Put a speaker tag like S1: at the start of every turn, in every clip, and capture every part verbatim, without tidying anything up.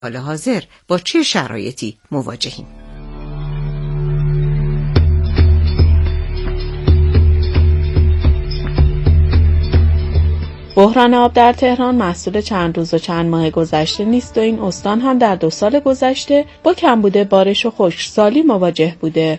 S1: حال حاضر با چه شرایطی مواجهیم؟
S2: بحران آب در تهران محصول چند روز و چند ماه گذشته نیست و این استان هم در دو سال گذشته با کمبود بارش و خشکسالی مواجه بوده.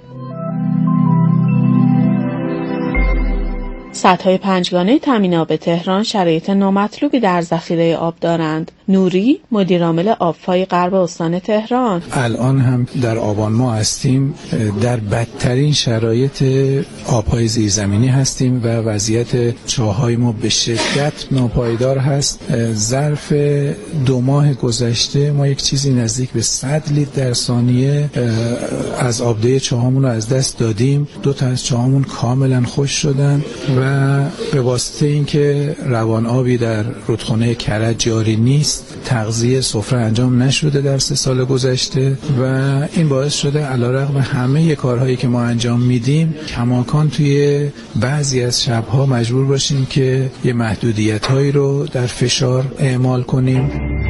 S2: سدهای پنجگانه تامین آب تهران شرایط نامطلوبی در ذخیره آب دارند. نوری، مدیرعامل آبفای غرب استان تهران:
S3: الان هم در آبان ماه هستیم، در بدترین شرایط آبهای زیرزمینی هستیم و وضعیت چاهای ما به شدت ناپایدار هست. ظرف دو ماه گذشته ما یک چیزی نزدیک به صد لیتر در ثانیه از آبده چاهامون رو از دست دادیم. دو تا از چاهامون کاملا خشک شدن و به واسطه اینکه روان آبی در رودخانه کرج جاری نیست، تغذیه سفره انجام نشده در سه سال گذشته و این باعث شده علیرغم همه کارهایی که ما انجام میدیم کماکان توی بعضی از شبها مجبور باشیم که یه محدودیت‌هایی رو در فشار اعمال کنیم.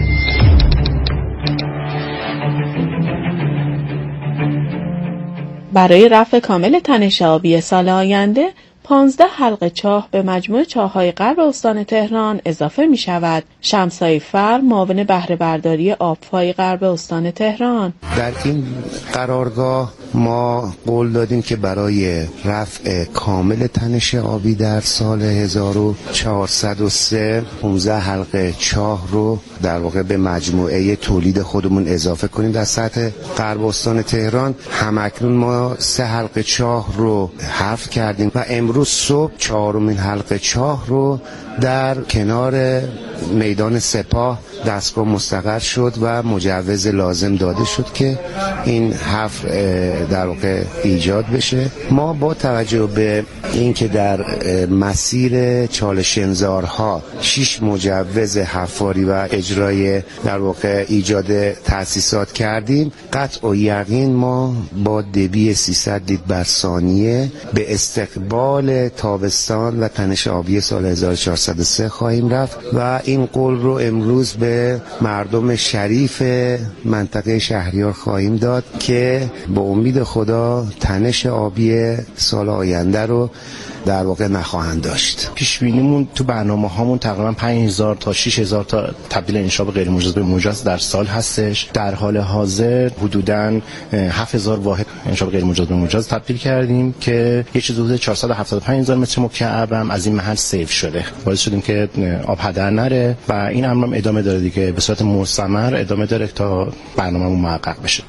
S2: برای رفع کامل تنش آبی سال آینده پانزده حلقه چاه به مجموع چاه‌های غرب استان تهران اضافه می شود. شمسایی فر، معاون بهره برداری آبفای غرب استان تهران:
S4: در این قرارگاه ما قول دادیم که برای رفع کامل تنش آبی در سال هزار و چهارصد و سه پانزده حلقه چاه رو در واقع به مجموعه تولید خودمون اضافه کنیم در سطح غرب استان تهران. همکنون ما سه حلقه چاه رو حذف کردیم و امروز صبح چهارمین حلقه چاه رو در کنار میدان سپاه دستگاه مستقر شد و مجوز لازم داده شد که این حفر در واقع ایجاد بشه. ما با توجه به اینکه در مسیر چالش انذارها شش مجوز حفاری و اجرای در واقع ایجاد تأسیسات کردیم، قطع و یقین ما با دبی سیصد لیتر بر ثانیه به استقبال تابستان و تنش آبی سال هزار و چهارصد و سه خواهیم رفت و این قول رو امروز به مردم شریف منطقه شهریار خواهیم داد که با امید خدا تنش آبی سال آینده رو در واقع نخواهند داشت.
S5: پیش بینیمون تو برنامه هامون تقریبا پنج هزار تا شش هزار تا تبدیل انشاب غیر مجاز به مجاز در سال هستش. در حال حاضر حدوداً هفت هزار واحد انشاب غیر مجاز به مجاز تبدیل کردیم که یه چیز حدود چهارصد و هفتاد و پنج هزار متر مکعب هم از این محل سیو شده. باعث شدیم که آب هدر نره و این امر هم ادامه داره دیگه، به صورت مستمر ادامه داره تا برنامه‌مون محقق بشه.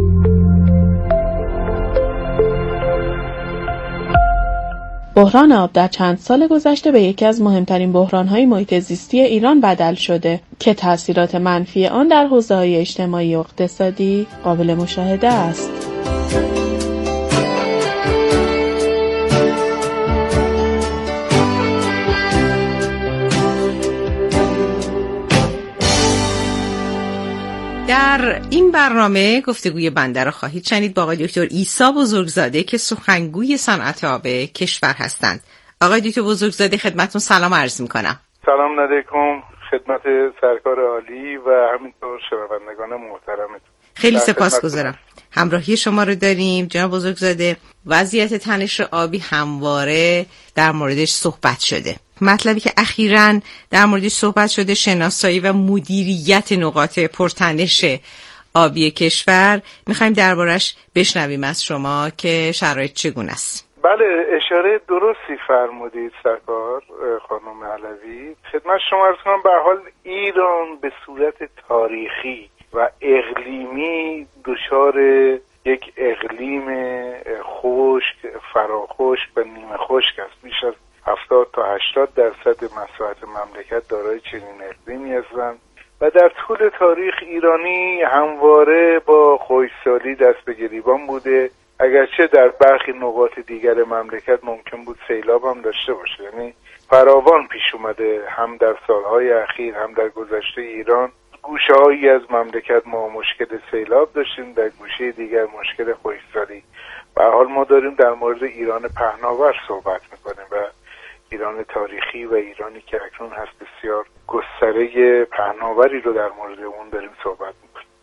S2: بحران آب در چند سال گذشته به یکی از مهمترین بحران‌های محیط زیستی ایران بدل شده که تأثیرات منفی آن در حوزه‌های اجتماعی و اقتصادی قابل مشاهده است.
S1: در این برنامه گفتگوی بنده را خواهید شنید با آقای دکتر عیسی بزرگزاده که سخنگوی صنعت آب کشور هستند. آقای دکتر بزرگزاده خدمتتون سلام عرض می‌کنم.
S6: سلام علیکم خدمت سرکار عالی و همینطور شنوندگان محترمتون.
S1: خیلی سپاسگزارم. همراهی شما رو داریم جناب بزرگزاده. وضعیت تنش آبی همواره در موردش صحبت شده. مطلبی که اخیراً در موردش صحبت شده شناسایی و مدیریت نقاط پرتنش آبی کشور. میخوایم دربارش بشنویم از شما که شرایط چگونه است.
S6: بله، اشاره درستی فرمودید سرکار خانم علوی. خدمت شما عرض کنم به حال ایران به صورت تاریخی و اقلیمی دچار یک اقلیم خشک، فراخشک و نیمه خشک است. بیش از هفتاد تا هشتاد درصد مساحت مملکت دارای چنین اقلیمی هستند و در طول تاریخ ایرانی همواره با خشکسالی دست به گریبان بوده، اگرچه در برخی نقاط دیگر مملکت ممکن بود سیلاب هم داشته باشه. یعنی فراوان پیش اومده هم در سالهای اخیر هم در گذشته ایران. گوشه هایی از مملکت ما مشکل سیلاب داشتیم، در گوشه دیگر مشکل خشکسالی. به هر حال ما داریم در مورد ایران پهناور صحبت میکنیم و ایران تاریخی و ایرانی که اکنون هست بسیار گستره پهناوری رو در مورد اون داریم صحبت میکنیم.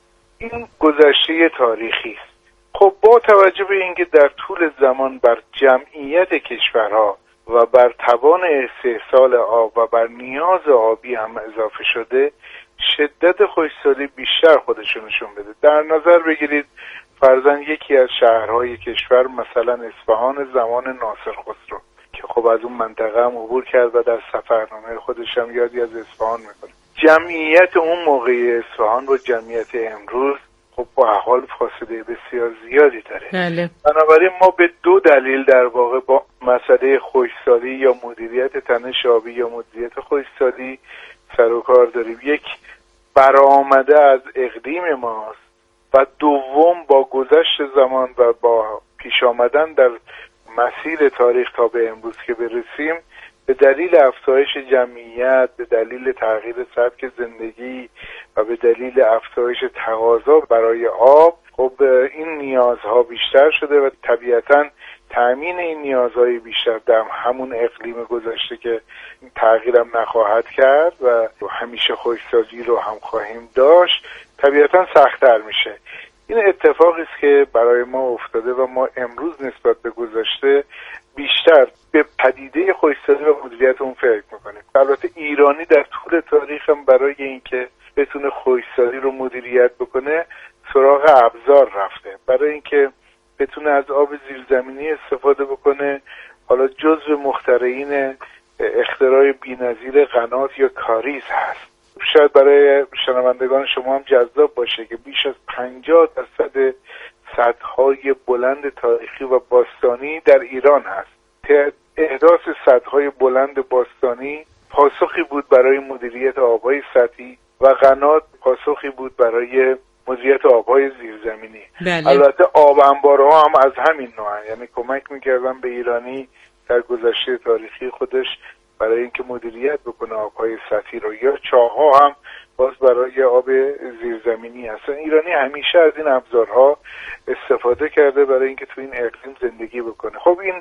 S6: این گذشته تاریخی است. خب با توجه به اینکه در طول زمان بر جمعیت کشورها و بر توان استحصال آب و بر نیاز آبی هم اضافه شده، شدت خشکسالی بیشتر خودشو نشون بده. در نظر بگیرید فرضاً یکی از شهرهای کشور مثلا اصفهان زمان ناصر خسرو که خب از اون منطقه هم عبور کرد و در سفرنامه خودش هم یادی از اصفهان میکنه. جمعیت اون موقع اصفهان و جمعیت امروز خب با حال فاصله بسیار زیادی داره.
S1: بله.
S6: بنابراین ما به دو دلیل در واقع با مسئله خشکسالی یا مدیریت تنش آبی یا مدیریت خشکسالی سر و کار داریم. یک، برآمده از اقلیم ماست و دوم با گذشت زمان و با پیش آمدن در مسیر تاریخ تا به امروز که برسیم، به دلیل افزایش جمعیت، به دلیل تغییر سبک زندگی و به دلیل افزایش تقاضا برای آب، خب این نیازها بیشتر شده و طبیعتاً تأمین این نیازهای بیشتر در همون اقلیم گذشته که تغییرم نخواهد کرد و همیشه خشکسالی رو هم خواهیم داشت، طبیعتاً سخت‌تر میشه. این اتفاقی است که برای ما افتاده و ما امروز نسبت به گذشته بیشتر به پدیده خشکسالی و مدیریت اون فکر میکنیم. البته ایرانی در طول تاریخ هم برای اینکه بتونه خشکسالی رو مدیریت بکنه سراغ ابزار رفته، برای اینکه بتونه از آب زیرزمینی استفاده بکنه. حالا جزو مخترعین اختراع بی‌نظیر قنات یا کاریز هست. شاید برای شنوندگان شما هم جذاب باشه که بیش از پنجاه درصد سدهای بلند تاریخی و باستانی در ایران هست. احداث سدهای بلند باستانی پاسخی بود برای مدیریت آبهای سطحی و قنات پاسخی بود برای مدیریت آبهای زیرزمینی.
S1: بله.
S6: البته آب انبارها هم از همین نوعن، یعنی کمک میکردن به ایرانی در گذشته تاریخی خودش برای اینکه مدیریت بکنه آبهای سطحی رو، یا چاه‌ها هم باز برای آب زیرزمینی هستن. ایرانی همیشه از این ابزارها استفاده کرده برای اینکه تو این اقلیم زندگی بکنه. خب این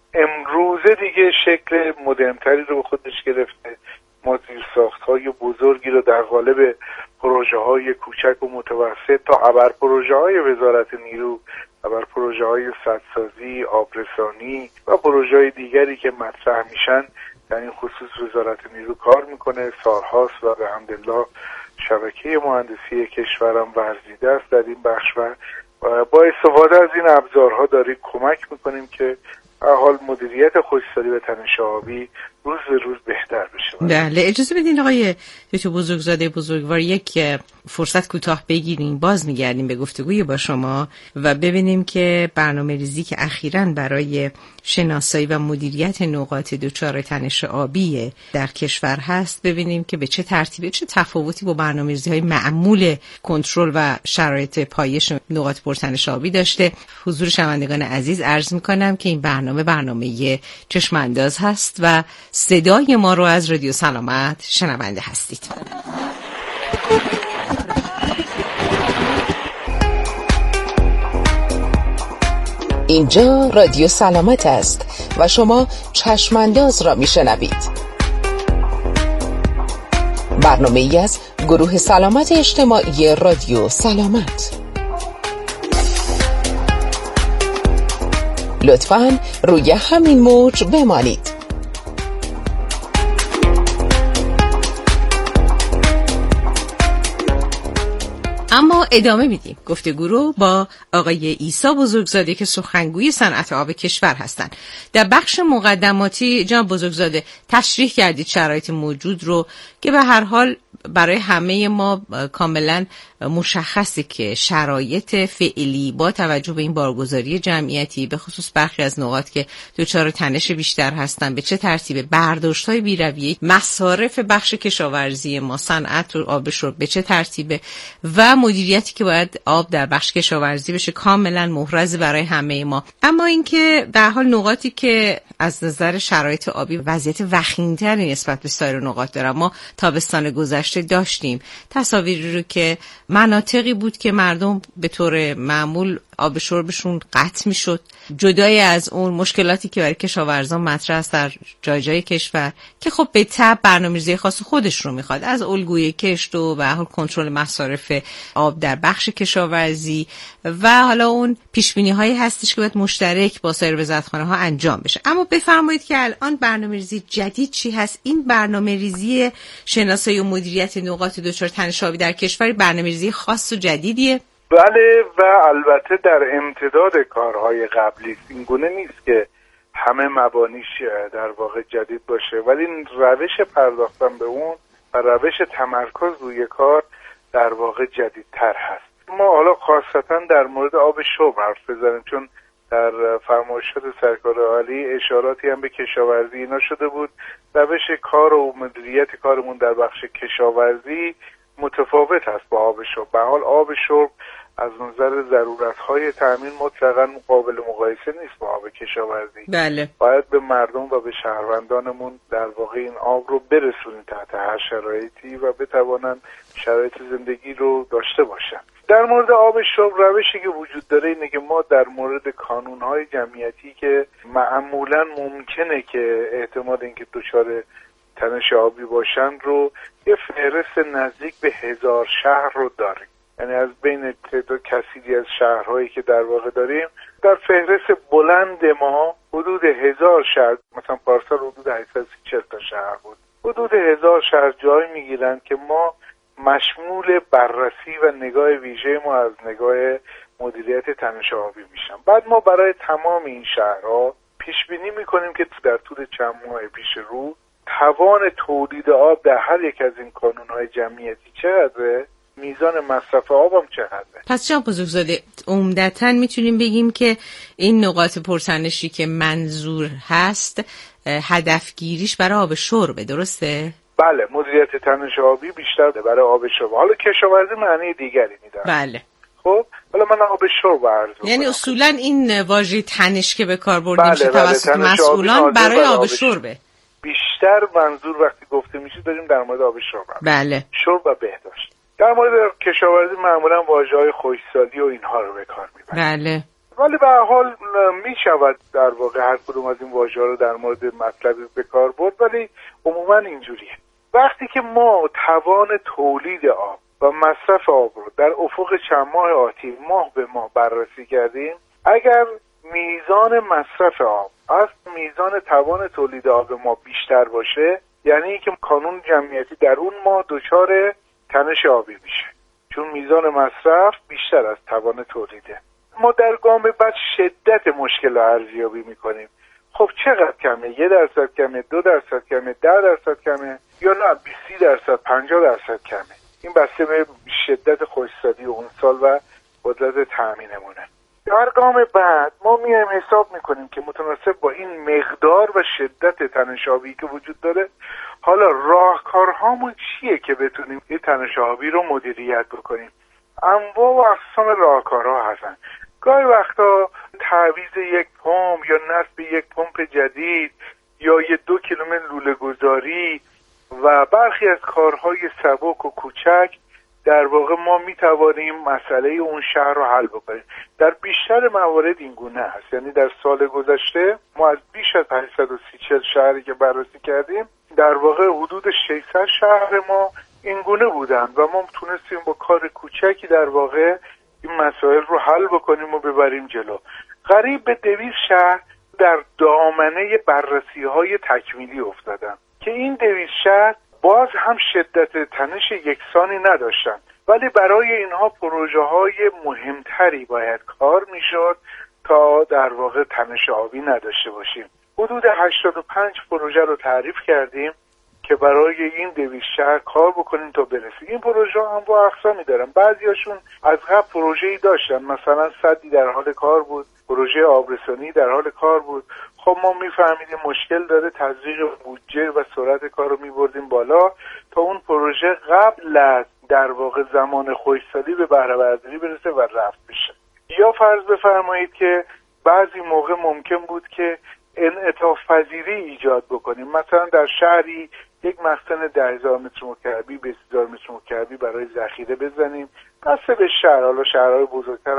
S6: امروزه دیگه شکل مدرن‌تری رو به خودش گرفته. ما زیرساخت‌های بزرگی رو در قالب پروژه‌های کوچک و متوسط تا ابر پروژه‌های وزارت نیرو، ابر پروژه‌های سدسازی، آبرسانی و پروژه‌های دیگری که مطرح میشن در این خصوص وزارت نیرو کار میکنه سالهاست و به حمدالله شبکه مهندسی کشورم ورزیده است در این بخش و با استفاده از این ابزارها داریم کمک میکنیم که حال مدیریت خشکسالی و تنش آبی روز به روز بهتر بشه.
S1: بله، اجازه بدین آقای دکتر بزرگزاده بزرگوار یک فرصت کوتاه بگیریم، باز میگردیم به گفتگوی با شما و ببینیم که برنامه ریزی که اخیراً برای شناسایی و مدیریت نقاط دچار تنش آبی در کشور هست، ببینیم که به چه ترتیبه، چه تفاوتی با برنامه ریزی های معمول کنترل و شرایط پایش نقاط پرتنش آبی داشته. حضور شنوندگان عزیز عرض میکنم که این برنامه برنامه چشم انداز هست و صدای ما رو از رادیو سلامت شنونده هستید.
S7: اینجا رادیو سلامت است و شما چشم انداز را میشنوید. برنامه ای از گروه سلامت اجتماعی رادیو سلامت. لطفاً روی همین موج بمانید.
S1: اما ادامه میدیم گفتگو رو با آقای عیسی بزرگزاده که سخنگوی صنعت آب کشور هستند. در بخش مقدماتی جناب بزرگزاده تشریح کردید شرایط موجود رو که به هر حال برای همه ما کاملا مشخصه که شرایط فعلی با توجه به این بارگذاری جمعیتی به خصوص برخی از نقاط که دچار تنش بیشتر هستن به چه ترتیب، برداشت‌های بی‌رویه، مصارف بخش کشاورزی ما، صنعت و آبش رو به چه ترتیبه و مدیریتی که باید آب در بخش کشاورزی بشه کاملا محرز برای همه ما. اما اینکه در حال نقاطی که از نظر شرایط آبی وضعیت وخیم‌تری نسبت به سایر نقاط دارن، ما تابستان گذشته داشتیم تصاویری رو که مناطقی بود که مردم به طور معمول آب شربشون قطع میشد. جدای از اون مشکلاتی که برای کشاورزان مطرح است در جای جای کشور که خب به تبع برنامه‌ریزی خاص خودش رو میخواد، از الگوی کشت و به هر حال کنترل مصارف آب در بخش کشاورزی و حالا اون پیشبینی هایی هستش که باید مشترک با سایر وزارتخانه ها انجام بشه. اما بفرمایید که الان برنامه‌ریزی جدید چی هست؟ این برنامه‌ریزی شناسایی و مدیریت نقاط دچار تنش آبی در کشور برنامه‌ریزی خاص و جدیدیه؟
S6: بله، و البته در امتداد کارهای قبلی، این گونه نیست که همه مبانیش در واقع جدید باشه، ولی روش پرداختن به اون و روش تمرکز روی کار در واقع جدیدتر هست. ما حالا خاصتا در مورد آب شرب حرف بزنیم، چون در فرمایشات سرکار عالی اشاراتی هم به کشاورزی اینا شده بود. روش کار و مدیریت کارمون در بخش کشاورزی متفاوت هست با آب شرب. به حال آب شرب از نظر ضرورت‌های تأمین مطلقاً قابل مقایسه نیست با آب کشاورزی.
S1: بله.
S6: باید به مردم و به شهروندانمون در واقع این آب رو برسونیم تحت هر شرایطی و بتوانن شرایط زندگی رو داشته باشن. در مورد آب شرب روشی که وجود داره اینه که ما در مورد کانون‌های جمعیتی که معمولاً ممکنه که احتمال اینکه دچار تنش آبی باشن رو یه فهرست نزدیک به هزار شهر رو داریم. یعنی از بین تعداد کثیری از شهرهایی که در واقع داریم، در فهرست بلند ما حدود هزار شهر، مثلا پارسال حدود هشتصد و چهل تا شهر بود، حدود هزار شهر جای میگیرن که ما مشمول بررسی و نگاه ویژه ما از نگاه مدیریت تنش آبی میشن. بعد ما برای تمام این شهرها پیش بینی میکنیم که در طول چند ماه پیش رو توان تولید آب در هر یک از این کانونهای جمعیتی چقدره، میزان مصرف آب هم چقدره.
S1: پس جناب بزرگزاده عمدتاً میتونیم بگیم که این نقاط پرتنشی که منظور هست هدفگیریش برای آب شربه، درسته؟
S6: بله، مدیریت تنش آبی بیشتر برای آب شرب. حالا کشاورزی معنی دیگری میده.
S1: بله.
S6: خب حالا من آب شرب عرض می‌کنم.
S1: یعنی اصولاً این واژه تنش که به کار برده میشه توسط مسئولان برای آب شربه.
S6: بیشتر منظور وقتی گفته میشه داریم در مورد آب شرب.
S1: بله.
S6: شرب و بهداشت. در مورد کشاورزی معمولا واژه‌های خشکسالی و اینها رو به کار میبرن.
S1: بله.
S6: ولی به هر حال میشود در واقع هر کدوم از این واژه‌ها رو در مورد مطلبی به کار برد، ولی عموما اینجوریه. وقتی که ما توان تولید آب و مصرف آب رو در افق چند ماه آتی ماه به ماه بررسی کردیم، اگر میزان مصرف آب از میزان توان تولید آب ما بیشتر باشه، یعنی اینکه کانون جمعیتی در اون ماه دچار تنش آبی میشه، چون میزان مصرف بیشتر از توان تولیده. ما در گام بعد شدت مشکل رو ارزیابی میکنیم. خب چقدر کمه؟ یه درصد کمه، دو درصد کمه، ده درصد کمه، یا نه بیست درصد، پنجاه درصد کمه. این بسته به شدت خشکسالی اون سال و قدرت تأمینمونه. در گام بعد ما میایم حساب میکنیم که متناسب با این مقدار و شدت تنش آبی که وجود داره، حالا راهکارهامون چیه که بتونیم این تنش آبی رو مدیریت بکنیم. انواع و اقسام راهکارها هستن. گاهی وقتا تعویض یک پمپ یا نصب یک پمپ جدید یا یه دو کیلومتر لوله گذاری و برخی از کارهای سبک و کوچک در واقع ما میتوانیم مسئله اون شهر رو حل بکنیم. در بیشتر موارد این گونه هست. یعنی در سال گذشته ما از بیش از هشتصد و سی شهری که بررسی کردیم، در واقع حدود ششصد شهر ما این گونه بودن و ما تونستیم با کار کوچکی در واقع این مسائل رو حل بکنیم و ببریم جلو. قریب به دویست شهر در دامنه بررسی های تکمیلی افتادن که این دویست شهر باز هم شدت تنش یکسانی نداشتن، ولی برای اینها پروژه های مهمتری باید کار میشد تا در واقع تنش آبی نداشته باشیم. حدود هشتاد و پنج پروژه رو تعریف کردیم که برای این دویست شهر کار بکنیم تا برسیم. این پروژه هم با اقسامی دارن. بعضیاشون از قبل پروژه‌ای داشتن، مثلا سدی در حال کار بود، پروژه آبرسانی در حال کار بود. خب ما میفهمیدیم مشکل داره، تزریق بودجه و سرعت کار رو میبردیم بالا تا اون پروژه قبل از در واقع زمان خشکسالی به بهره برداری برسه و رفت بشه. یا فرض بفرمایید که بعضی موقع ممکن بود که انعطاف پذیری ایجاد بکنیم، مثلا در شهری یک مخزن ده هزار متر مکعبی بیست هزار متر مکعبی برای ذخیره بزنیم، بسته به شهر، حالا شهرهای بزرگتر هم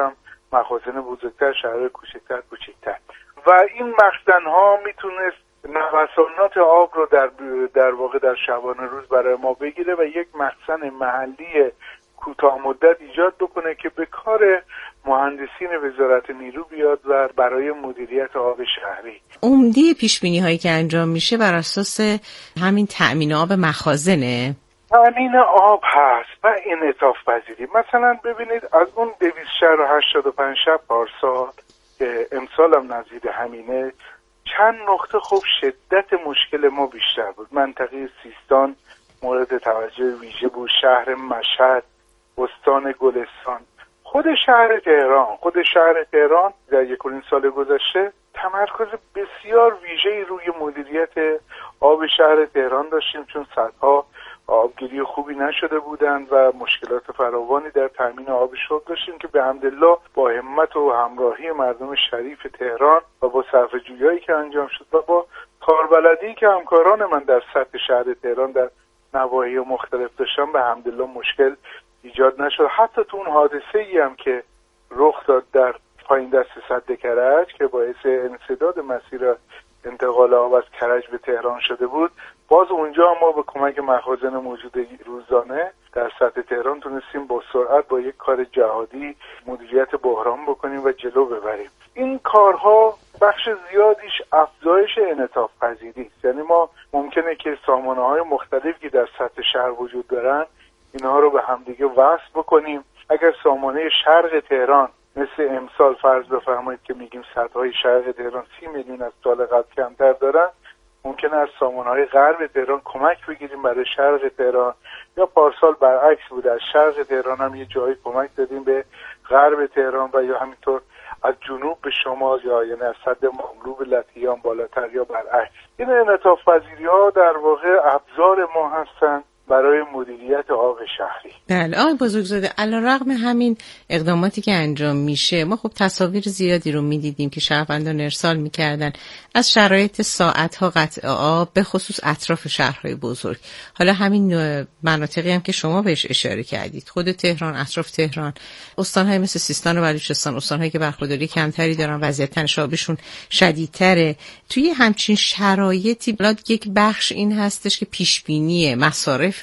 S6: مخازن بزرگتر، شهرهای کوچکتر کوچکتر و این مخزن‌ها میتونست نوسانات آب رو در در واقع در شبانه روز برای ما بگیره و یک مخزن محلی کوتاه مدت ایجاد بکنه که به کار مهندسین وزارت نیرو بیاد و برای مدیریت آب شهری.
S1: عمده پیشبینی هایی که انجام میشه بر اساس همین تأمین آب مخازنه؟
S6: تأمین آب هست و انعطاف پذیری. مثلا ببینید از اون دویست و هشتاد و پنج شب پارسال که امسال هم نزدیک همینه، چند نقطه خب شدت مشکل ما بیشتر بود. منطقه سیستان مورد توجه ویژه بود، شهر مشهد، استان گلستان، خود شهر تهران خود شهر تهران در یک و نیم سال گذشته تمرکز بسیار ویژه‌ای روی مدیریت آب شهر تهران داشتیم، چون سدها آبگیری خوبی نشده بودند و مشکلات فراوانی در تامین آب شرب داشتیم که به حمدالله با همت و همراهی مردم شریف تهران و با صرفه‌جویی که انجام شد و با کاربلدی که همکاران من در سطح شهر تهران در نواحی مختلف داشتن به حمدالله مشکل ایجاد نشد. حتی تو اون حادثه‌ای هم که رخ داد در پایین دست سد کرج که باعث انسداد مسیر انتقال آب از کرج به تهران شده بود، باز اونجا ما به کمک مخازن موجود روزانه در سطح تهران تونستیم با سرعت با یک کار جهادی مدیریت بحران بکنیم و جلو ببریم. این کارها بخش زیادیش افزایش انعطاف پذیری است. یعنی ما ممکنه که سامانه‌های مختلفی که در سطح شهر وجود دارن اینها رو به همدیگه وصل بکنیم. اگر سامانه شرق تهران مثل امسال فرض بفرمایید که میگیم سدهای شرق تهران سی میلیون از سال قبل کمتر دارن، ممکنه از سامانه‌های غرب تهران کمک بگیریم برای شرق تهران، یا پارسال برعکس بود، از شرق تهران هم یه جایی کمک دادیم به غرب تهران و یا همینطور از جنوب به شمال، یا یعنی از سد ماملو به لطیان بالاتر یا برعکس. این انعطاف پذیری‌ها در واقع ابزار ما هستن برای مدیریت آب شهری.
S1: بله آقای بزرگزاده، علیرغم همین اقداماتی که انجام میشه، ما خب تصاویر زیادی رو میدیدیم که شهروندان ارسال میکردن از شرایط ساعتها قطع آب به خصوص اطراف شهرهای بزرگ. حالا همین مناطقی هم که شما بهش اشاره کردید، خود تهران، اطراف تهران، استانهای مثل سیستان و بلوچستان، استانهایی که برخورداری کمتری دارن، وضعیت تنش آبشون شدیدتره. توی همچین شرایطی بلاد یک بخش این هستش که پیشبینی مصارف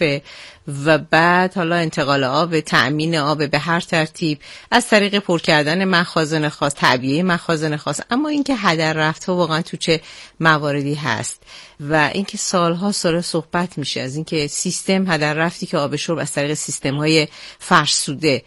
S1: و بعد حالا انتقال آب، تأمین آب به هر ترتیب از طریق پر کردن مخازن خاص، تعبیه مخازن خاص. اما اینکه هدر رفت ها واقعا تو چه مواردی هست و اینکه سالها سال صحبت میشه از اینکه سیستم هدر رفتی که آب شرب از طریق سیستم های فرسوده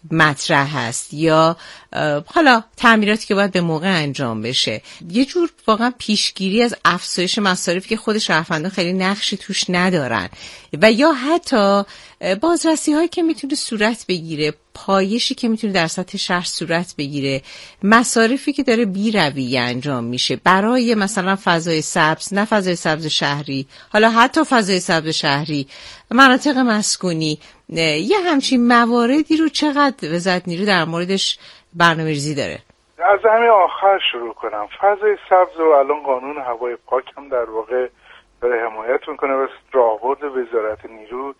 S1: مطرح هست یا حالا تعمیراتی که باید به موقع انجام بشه، یه جور واقعا پیشگیری از افزایش مصارفی که خود شهروندان خیلی نقشی توش ندارن و یا حتی بازرسی هایی که میتونه صورت بگیره، پایشی که میتونه در سطح شهر صورت بگیره، مصارفی که داره بی رویه انجام میشه برای مثلا فضای سبز، نه فضای سبز شهری، حالا حتی فضای سبز شهری، مناطق مسکونی. یه همچین مواردی رو چقدر وزارت نیرو در موردش برنامه‌ریزی داره؟
S6: از همین آخر شروع کنم. فضای سبز و الان قانون هوای پاک هم در واقع داره حمایت میکنه و راهبرد وزارت نیرو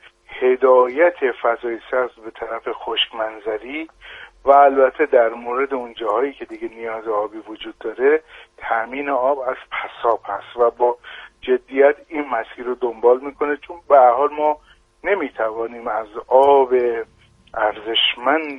S6: هدایت فضای سبز به طرف خشک منظری و البته در مورد اون جاهایی که دیگه نیاز آبی وجود داره تامین آب از پساب هست و با جدیت این مسیر رو دنبال میکنه، چون به هر حال ما نمیتوانیم از آب ارزشمند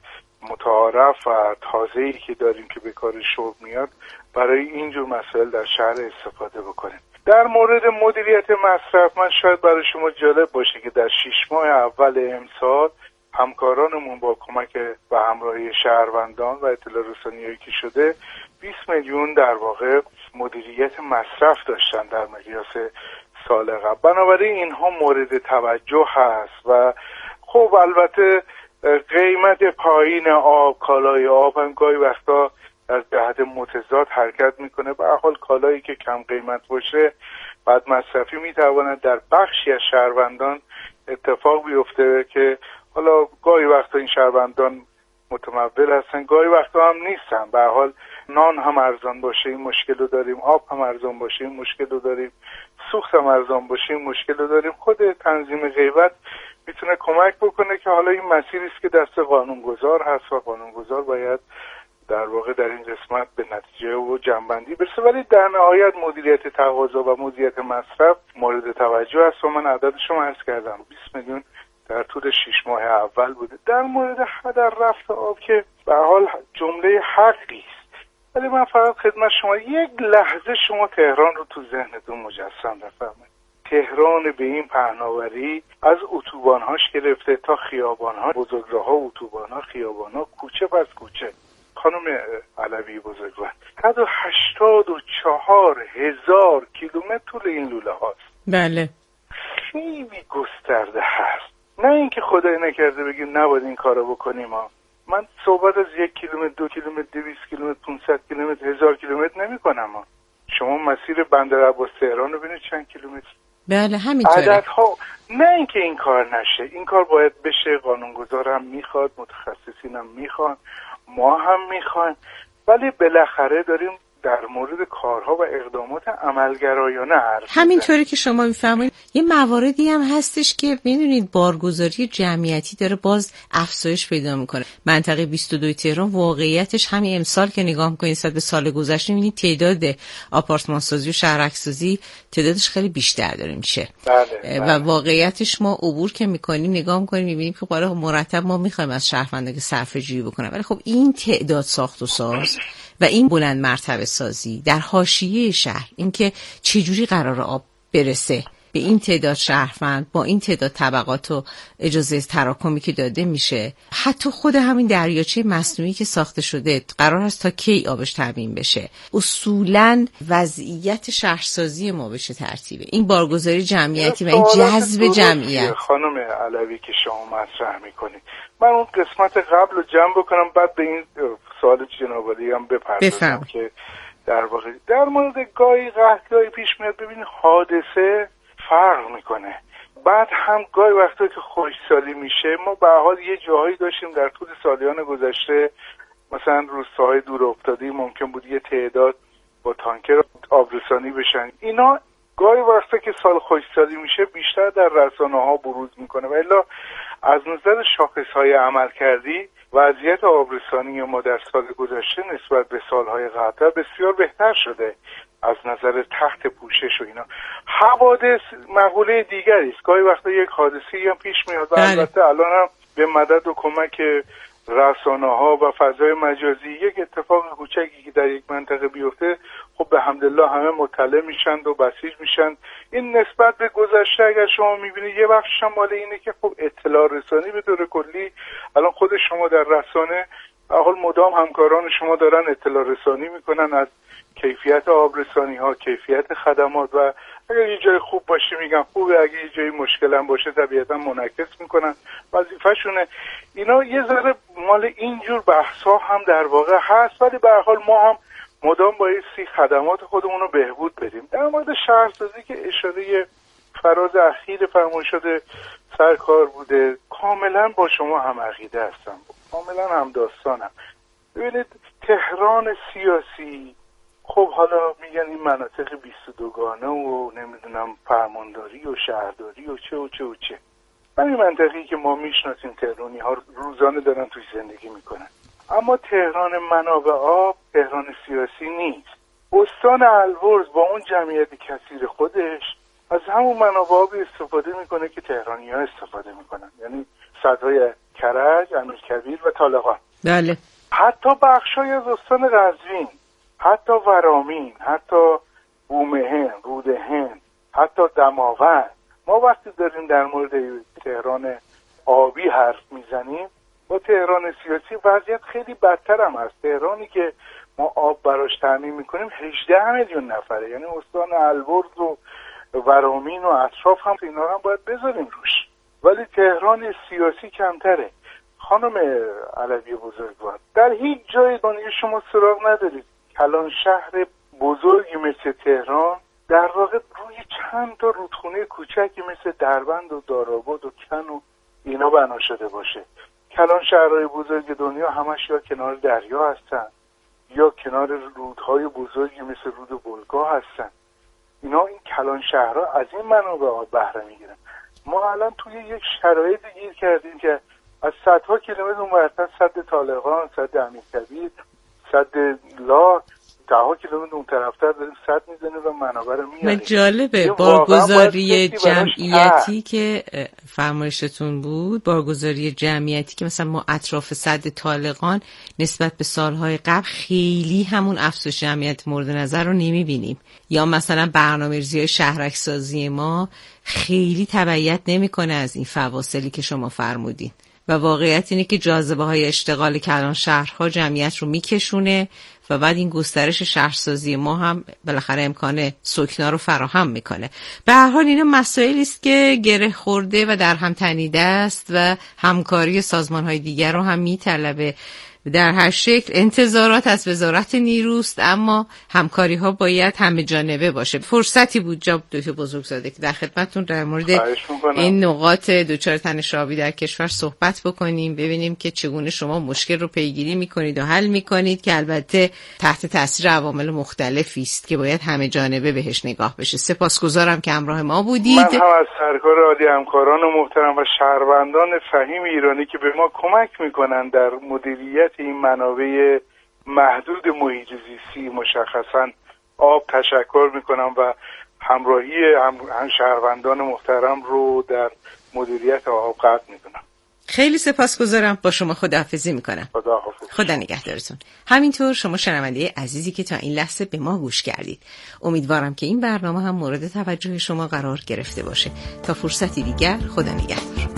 S6: متعارف و تازه‌ای که داریم که به کار شرب میاد برای اینجور مسائل در شهر استفاده بکنیم. در مورد مدیریت مصرف من شاید برای شما جالب باشه که در شش ماه اول امسال همکارانمون با کمک و همراهی شهروندان و اطلاع رسانی‌هایی که شده بیست میلیون در واقع مدیریت مصرف داشتن در مقیاس سال قبل. بنابراین اینها مورد توجه هست و خب البته قیمت پایین آب، کالای آب هم گاهی وقتا از جهت متضاد حرکت میکنه. به هر حال کالایی که کم قیمت باشه بعد مصرفی میتواند در بخشی از شهروندان اتفاق بیفته که حالا گاهی وقتا این شهروندان متمول هستن، گاهی وقتا هم نیستن. به هر حال نان هم ارزان باشه این مشکل رو داریم، آب هم ارزان باشه این مشکل رو داریم، سوخت هم ارزان باشه این مشکل رو داریم. خود تنظیم قیمت میتونه کمک بکنه که حالا این مسیری است که دست قانونگذار هست و قانونگذار باید در واقع در این قسمت به نتیجه و جنبندی برسه، ولی در نهایت مدیریت تقاضا و مدیریت مصرف مورد توجه است و من عددش رو عرض کردم بیست میلیون در طول شش ماه اول بوده. در مورد هدر رفت آب که به حال جمله حقی است، ولی من فقط خدمت شما یک لحظه شما تهران رو تو ذهنتون مجسم بفرمایید. تهران به این پهناوری از اتوبان‌هاش گرفته تا خیابان‌ها، بزرگراه‌ها، اتوبان‌ها، خیابان‌ها، کوچه پس کوچه. خانم علوی بزرگوار، صد و هشتاد و چهار هزار کیلومتر طول این لوله هاست.
S1: بله.
S6: خیلی گسترده هست. نه اینکه خدای نکرده بگیم نباید این کارو بکنیم ها. من صحبت از یک کیلومتر، دو کیلومتر، دویست کیلومتر، پانصد کیلومتر، هزار کیلومتر نمی کنم ها. شما مسیر بندر عباس تهران رو ببینید چند کیلومتر.
S1: بله همینطوره.
S6: عددها نه اینکه این کار نشه، این کار باید بشه، قانونگذار هم میخواد، متخصصین هم میخوان، ما هم میخوایم، ولی بالاخره داریم در مورد کارها و اقدامات عملگرایانه حرف
S1: همینطوری که شما میفهمید. یه مواردی هم هستش که میدونید بارگذاری جمعیتی داره باز افزایش پیدا میکنه. منطقه بیست و دو تهران واقعیتش همین امسال که نگاه میکنید نسبت به سال گذشته میبینید تعداد آپارتمان سازی و شهرک سازی تعدادش خیلی بیشتر داره میشه.
S6: بله،
S1: بله. و واقعیتش ما عبور که میکنیم نگاه میکنیم میبینیم که قراره مرتب ما میخوایم از شهروندان صرفه جویی بکنن، ولی خب این تعداد ساخت و ساز و این بلند مرتبه سازی در حاشیه شهر، اینکه چجوری قرار آب برسه به این تعداد شهروند با این تعداد طبقات و اجازه تراکمی که داده میشه، حتی خود همین دریاچه مصنوعی که ساخته شده قرار است تا کی آبش تامین بشه، اصولاً وضعیت شهرسازی ما بشه ترتیبه این بارگذاری جمعیتی و این جذب جمعیت.
S6: خانم علوی که شما مطرح میکنید، من اون قسمت قبل رو جمع بکنم بعد به این سوال جنابالی هم بپردازم که در واقع در مورد گاهی قحطی پیش میاد. ببینید حادثه فرق میکنه، بعد هم گاهی وقتا که خشکسالی میشه، ما به حال یه جاهایی داشتیم در طول سالیان گذشته، مثلا روستاهای دور افتاده ممکن بود یه تعداد با تانکر آبرسانی بشن، اینا گاهی وقتا که سال خشکسالی میشه بیشتر در رسانه‌ها بروز میکنه، و الا از نظر شاخص‌های عملکردی وضعیت آبرسانی ما در سال گذشته نسبت به سالهای قبل بسیار بهتر شده از نظر تحت پوشش و اینا. حوادث مقوله دیگری است، گاهی وقتا یک حادثه‌ای هم پیش میاد و البته الان هم به مدد و کمک رسانه‌ها و فضای مجازی یک اتفاق کوچکی که در یک منطقه بیفته خب به حمدالله همه مطلع میشن و بسیج میشن. این نسبت به گذشته اگر شما میبینید یه بخشش هم مال اینه که خب اطلاع رسانی به طور کلی الان خود شما در رسانه به حال مدام همکاران شما دارن اطلاع رسانی میکنن از کیفیت آبرسانی ها، کیفیت خدمات، و اگر یه جای خوب باشه میگن خوبه، اگه یه جای مشکل هم باشه طبیعتا منعکس میکنن، وظیفه‌شونه. اینا یه ذره مال اینجور بحثا هم در واقع هست، ولی به هر حال ما هم مدام بایستی خدمات خودمون رو بهبود بدیم. در مورد شهرسازی که اشاره فراز اخیر فرمایشات سرکار بوده، کاملا با شما هم عقیده هستم، کاملا هم داستانم. ببینید تهران سیاسی، خب حالا میگن این مناطق بیست و دوگانه و نمیدونم فرمانداری و شهرداری و چه و چه و چه. من این منطقی که ما میشناسیم تهرانی ها روزانه دارن توی زندگی میکنن، اما تهران منابع آب تهران سیاسی نیست. استان البرز با اون جمعیت کثیر خودش از همون منابع آبی استفاده میکنه که تهرانی ها استفاده میکنن، یعنی سدهای کرج، امیرکبیر و طالقان.
S1: بله.
S6: حتی بخشای از استان قزوین، حتی ورامین، حتی بومهن، رودهن، حتی دماوند. ما وقتی داریم در مورد تهران آبی حرف میزنیم، با تهران سیاسی وضعیت خیلی بدتر هم هست. تهرانی که ما آب براش تامین میکنیم هجده میلیون نفره، یعنی استان البرز و ورامین و اطراف هم اینا هم باید بذاریم روش، ولی تهران سیاسی کمتره. خانم علوی بزرگوار، در هیچ جای دنیا شما سراغ ندارید کلان شهر بزرگی مثل تهران در واقع روی چند تا رودخونه کوچکی مثل دربند و داراباد و کن و اینا بنا شده باشه. کلان شهرهای بزرگ دنیا همش یا کنار دریا هستن یا کنار رودهای بزرگی مثل رود بلگا هستن. اینا این کلان شهرها از این منابع آب بهره میگیرن. ما الان توی یک شرایط گیر کردیم که از صدها کیلومتر اونورتر سد طالقان، سد امیرکبیر، سد لا، ده ها کیلومتر اون طرفتر داریم سد میزنیم و منابع رو میاریم.
S1: جالبه بارگذاری جمعیتی که فرمایشتون بود، بارگذاری جمعیتی که مثلا ما اطراف سد طالقان نسبت به سالهای قبل خیلی همون افزایش جمعیت مورد نظر رو نمیبینیم، یا مثلا برنامه‌ریزی شهرک سازی ما خیلی تبعیت نمیکنه از این فواصلی که شما فرمودین و واقعیت اینه که جاذبه های اشتغال کلان شهرها جمعیت رو میکشونه و بعد این گسترش شهرسازی ما هم بالاخره امکان سکنا رو فراهم میکنه. به هر حال اینا مسائلی است که گره خورده و در هم تنیده است و همکاری سازمان‌های دیگر رو هم میطلبه. در هر شکل انتظارات از وزارت نیروست، اما همکاری ها باید همه جانبه باشه. فرصتی بود جناب دکتر بزرگزاده که در خدمتتون در مورد این نقاط دچار تنش آبی در کشور صحبت بکنیم، ببینیم که چگونه شما مشکل رو پیگیری میکنید و حل میکنید که البته تحت تاثیر عوامل مختلفی است که باید همه جانبه بهش نگاه بشه. سپاسگزارم که همراه ما بودید.
S6: من هم از سرکار عالی همکاران محترم و شهروندان فهیم ایرانی که به ما کمک میکنن در مدیریت این منابع محدود محیط زیستی مشخصا آب تشکر میکنم و همراهی هم شهروندان محترم رو در مدیریت آب قطع میکنم.
S1: خیلی سپاسگزارم. با شما خداحافظی میکنم.
S6: خداحافظ.
S1: خدا نگهدارتون. همینطور شما شنونده عزیزی که تا این لحظه به ما گوش کردید، امیدوارم که این برنامه هم مورد توجه شما قرار گرفته باشه. تا فرصتی دیگر، خدا نگهدار.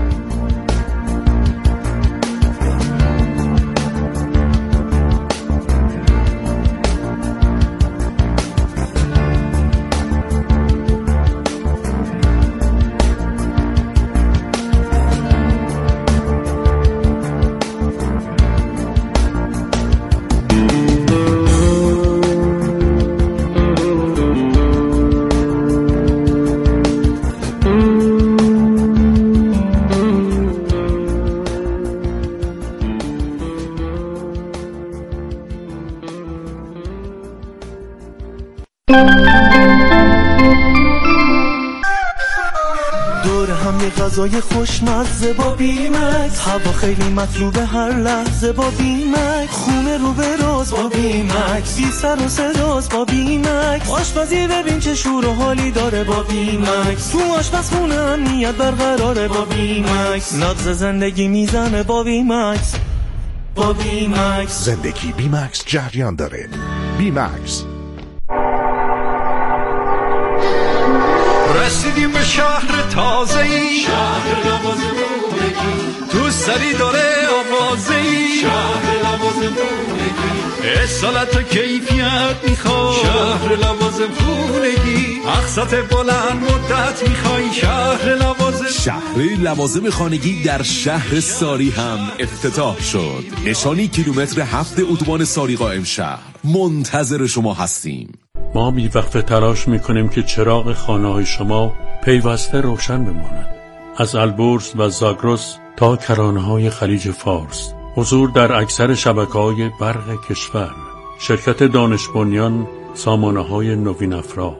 S8: دور هم یه غذای خوشمزه با بیمکس، هوا خیلی مطلوبه هر لحظه با بیمکس، خونه رو به راز با بیمکس، بی سر و صداست با بیمکس، آشپزی ببین چه شور و حالی داره با بیمکس، تو آشپزخونه امنیت برقراره با بیمکس، نبض زندگی میزنه با بیمکس، با بیمکس
S9: زندگی بیمکس جریان داره. بیمکس.
S10: رسیدیم به شهر تازه‌ای، شهر لوازمونگی، تو سری داره آوازه‌ای، شهر لوازمونگی، اصالت و کیفیت میخوای، شهر لوازمونگی، اقساط بلند مدت میخوای، شهر لوازم.
S11: شهر لوازم خانگی در شهر ساری هم افتتاح شد. نشانی کیلومتر هفت اتوبان ساری قائم شهر. منتظر شما هستیم.
S12: ما بی وقت تلاش میکنیم که چراغ خانه های شما پیوسته روشن بماند. از البرز و زاگرس تا کرانه های خلیج فارس، حضور در اکثر شبکه های برق کشور، شرکت دانش بنیان، سامانه های نوین افرا.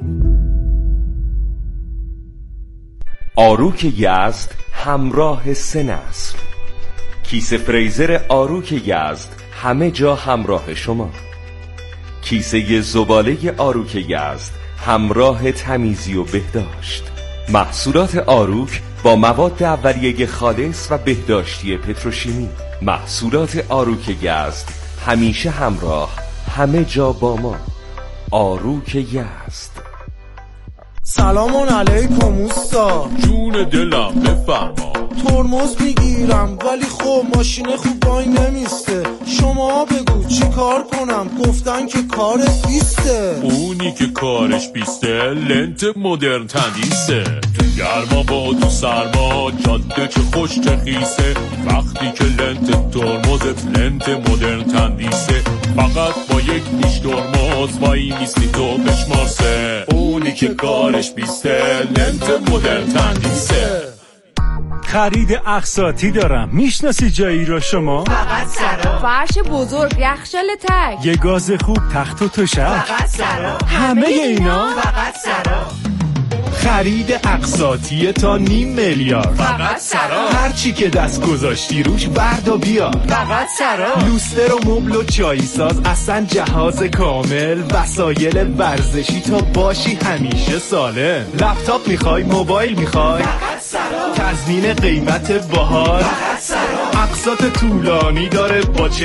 S13: آروک یزد همراه سه نسل. کیسه فریزر آروک یزد همه جا همراه شما. کیسه زباله آروک یزد همراه تمیزی و بهداشت. محصولات آروک با مواد اولیه خالص و بهداشتی پتروشیمی. محصولات آروک یزد همیشه همراه، همه جا با ما. آروک یزد.
S8: سلام علیکم اوستا.
S11: جون دلم بفرما.
S8: ترمز میگیرم ولی خب ماشین خوب وای نمیسته، شما بگو چی کار کنم؟ گفتن که کارت بیسته.
S11: اونی که کارش بیسته لنت مدرن تندیسه. تو گرما با تو سرما جاده چه خوش چه خیسه. وقتی که لنت ترمزت لنت مدرن تندیسه، فقط با یک نیش ترمز وای میستی تو بشمارسه. اونی که کارش بیسته لنت مدرن تندیسه.
S14: خرید اقساطی دارم، میشناسی جایی رو شما؟
S15: فقط سرا. فرش بزرگ، یخچال تک،
S14: یه گاز خوب، تخت و تشک،
S15: فقط سرا.
S14: همه اینا
S15: فقط سرا.
S16: خرید اقساطی تا نیم میلیارد.
S15: فقط سرا.
S16: هر چی که دست گذاشتی روش بردا بیار.
S15: فقط سرا.
S16: لوستر و مبل و چای ساز، اصلا جهاز کامل، وسایل ورزشی تا باشی همیشه سالم. لپتاپ میخوای، موبایل میخوای،
S15: فقط سرا.
S16: تضمین قیمت باحال،
S15: فقط سرا.
S16: اقساط طولانی داره با